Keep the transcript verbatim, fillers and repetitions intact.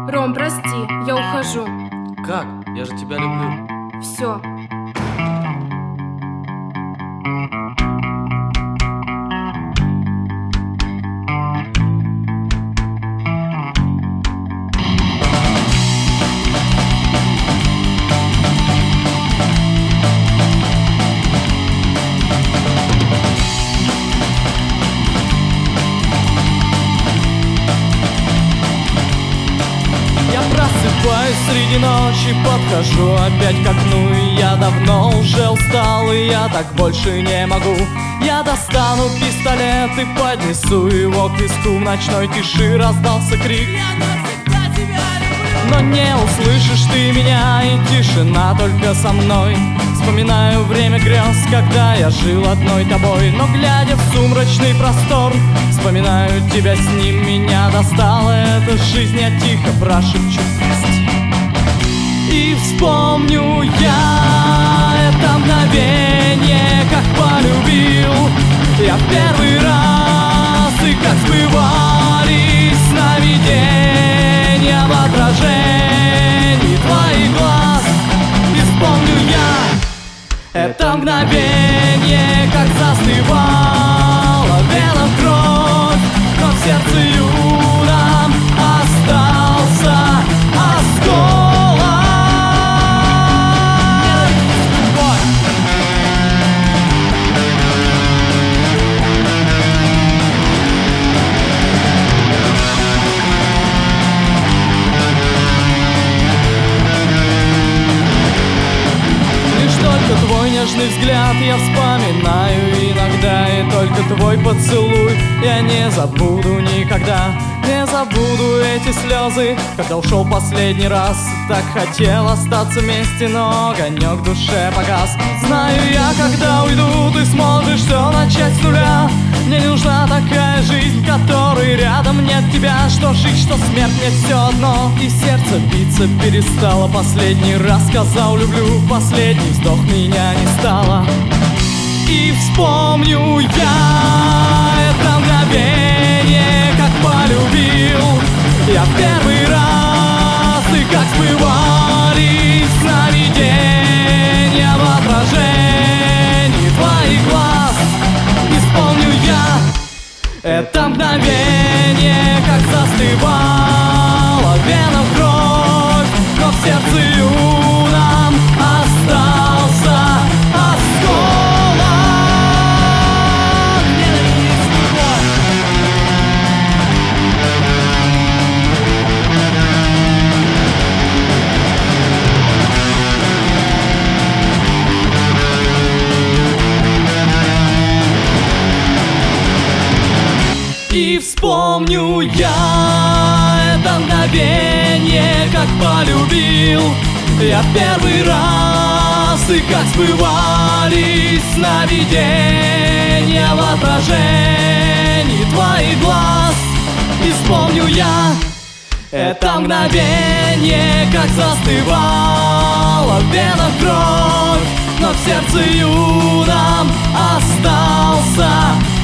Ром, прости, я ухожу. Как? Я же тебя люблю. Все. Просыпаюсь среди ночи, подхожу опять к окну. И я давно уже устал, и я так больше не могу. Я достану пистолет и поднесу его к виску. В ночной тиши раздался крик: я навсегда тебя люблю. Но не услышишь ты меня, и тишина только со мной. Вспоминаю время грез, когда я жил одной тобой. Но глядя в сумрачный простор, вспоминаю тебя с ним. Меня достала эта жизнь, я тихо прошепчу: прости. И вспомню я это мгновение, как полюбил я в первый раз. И как сбывались сновидения в отражении твоих глаз. И вспомню я это мгновение, как застывала в венах кровь, но в сердце юном остался осколок. Твой нежный взгляд я вспоминаю иногда, и только твой поцелуй я не забуду никогда. Не забуду эти слезы, когда ушел последний раз. Так хотел остаться вместе, но огонек в душе погас. Знаю я, когда уйду, ты сможешь все начать с нуля. Мне не нужна такая жизнь, в которой рядом нет тебя. Что жить, что смерть, мне все одно. И сердце биться перестало. Последний раз сказал люблю, последний вздох, меня не стало. И вспомню я это мгновение, как полюбил я в первый раз. И как сбывались сновидения в отражении твоих глаз. И вспомню я это мгновение, как застывала в венах кровь, но в сердце юном остался осколок. И вспомню я это мгновение, как полюбил я в первый раз. И как сбывались сновидения в отражении твоих глаз. И вспомню я это мгновение, как застывала в венах кровь, но в сердце юном остался